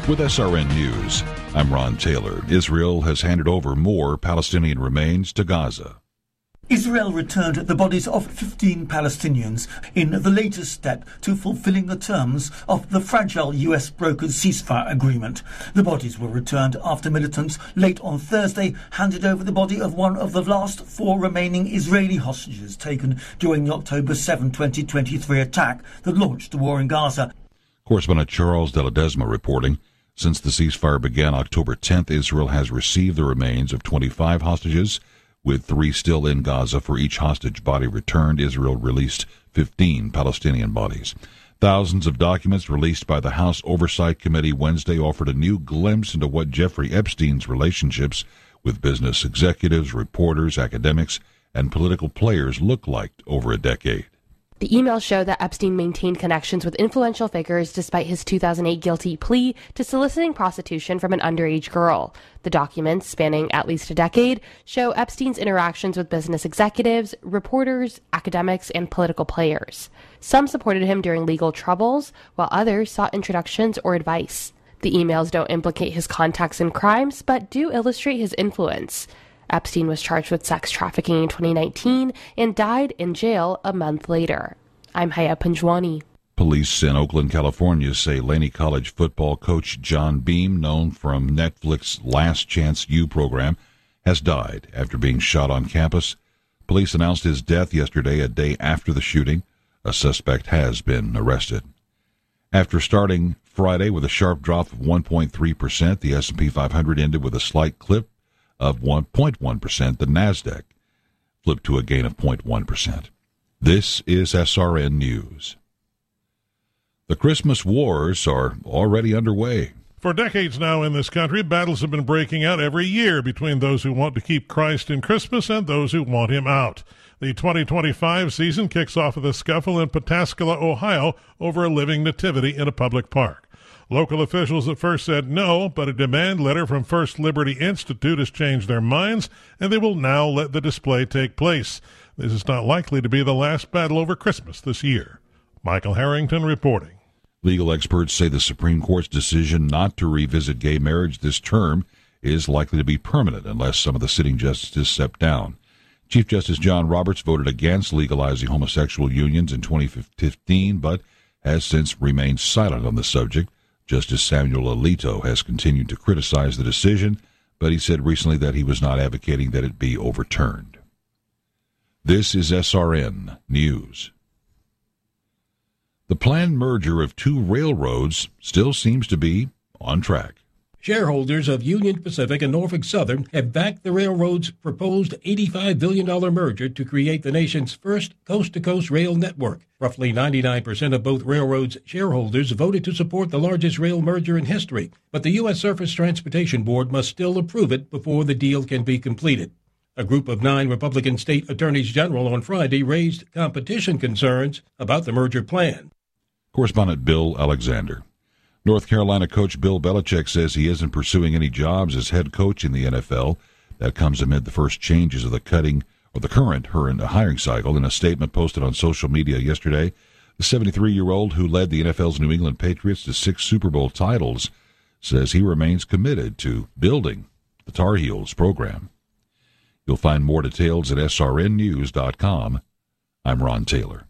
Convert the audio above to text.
With SRN News, I'm Ron Taylor. Israel has handed over more Palestinian remains to Gaza. Israel returned the bodies of 15 Palestinians in the latest step to fulfilling the terms of the fragile US-brokered ceasefire agreement. The bodies were returned after militants late on Thursday handed over the body of one of the last 4 remaining Israeli hostages taken during the October 7, 2023 attack that launched the war in Gaza. Correspondent Charles de Ledesma reporting. Since the ceasefire began October 10th, Israel has received the remains of 25 hostages, with 3 still in Gaza. For each hostage body returned, Israel released 15 Palestinian bodies. Thousands of documents released by the House Oversight Committee Wednesday offered a new glimpse into what Jeffrey Epstein's relationships with business executives, reporters, academics, and political players looked like over a decade. The emails show that Epstein maintained connections with influential figures despite his 2008 guilty plea to soliciting prostitution from an underage girl. The documents, spanning at least a decade, show Epstein's interactions with business executives, reporters, academics, and political players. Some supported him during legal troubles, while others sought introductions or advice. The emails don't implicate his contacts in crimes, but do illustrate his influence. Epstein was charged with sex trafficking in 2019 and died in jail a month later. I'm Haya Panjwani. Police in Oakland, California say Laney College football coach John Beam, known from Netflix's Last Chance U program, has died after being shot on campus. Police announced his death yesterday, a day after the shooting. A suspect has been arrested. After starting Friday with a sharp drop of 1.3%, the S&P 500 ended with a slight clip of 1.1%, the NASDAQ flipped to a gain of 0.1%. This is SRN News. The Christmas wars are already underway. For decades now in this country, battles have been breaking out every year between those who want to keep Christ in Christmas and those who want him out. The 2025 season kicks off with a scuffle in Pataskala, Ohio, over a living nativity in a public park. Local officials at first said no, but a demand letter from First Liberty Institute has changed their minds, and they will now let the display take place. This is not likely to be the last battle over Christmas this year. Michael Harrington reporting. Legal experts say the Supreme Court's decision not to revisit gay marriage this term is likely to be permanent unless some of the sitting justices step down. Chief Justice John Roberts voted against legalizing homosexual unions in 2015, but has since remained silent on the subject. Justice Samuel Alito has continued to criticize the decision, but he said recently that he was not advocating that it be overturned. This is SRN News. The planned merger of 2 railroads still seems to be on track. Shareholders of Union Pacific and Norfolk Southern have backed the railroad's proposed $85 billion merger to create the nation's first coast-to-coast rail network. Roughly 99% of both railroads' shareholders voted to support the largest rail merger in history, but the U.S. Surface Transportation Board must still approve it before the deal can be completed. A group of 9 Republican state attorneys general on Friday raised competition concerns about the merger plan. Correspondent Bill Alexander. North Carolina coach Bill Belichick says he isn't pursuing any jobs as head coach in the NFL. That comes amid the first changes of the current hiring cycle. In a statement posted on social media yesterday, the 73-year-old who led the NFL's New England Patriots to 6 Super Bowl titles says he remains committed to building the Tar Heels program. You'll find more details at srnnews.com. I'm Ron Taylor.